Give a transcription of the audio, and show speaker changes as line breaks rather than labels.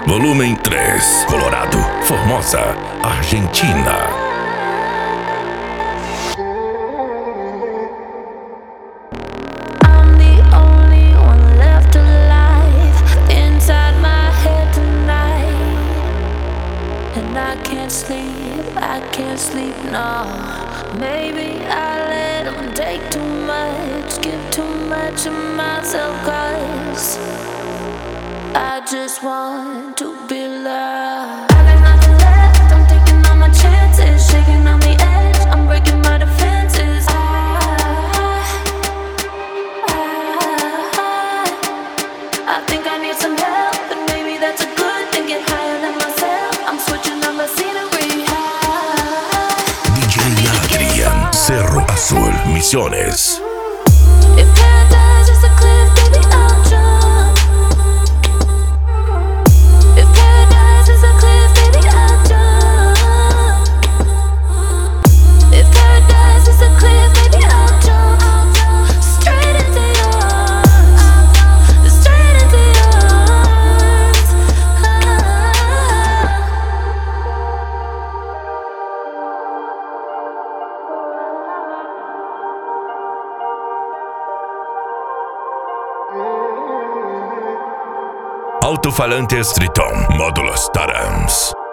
Volumen 3, Colorado, Formosa, Argentina.
I can't sleep now. Maybe I let them take too much, give too much of myself, 'cause I just want to be loved. I got nothing left, I'm taking all my chances, shaking on the edge, I'm breaking my defenses. I think I need some help, and maybe that's a good thing. Get higher than myself, I'm switching up my scenery.
Cerro Azul, Misiones.
If paradise is a cliff, baby, I'll jump. If paradise is a cliff, baby, I'll jump. If paradise is a cliff, baby, I'll jump. Straight into your arms, straight into your arms.
Alto-falantes Triton, módulos Tarams.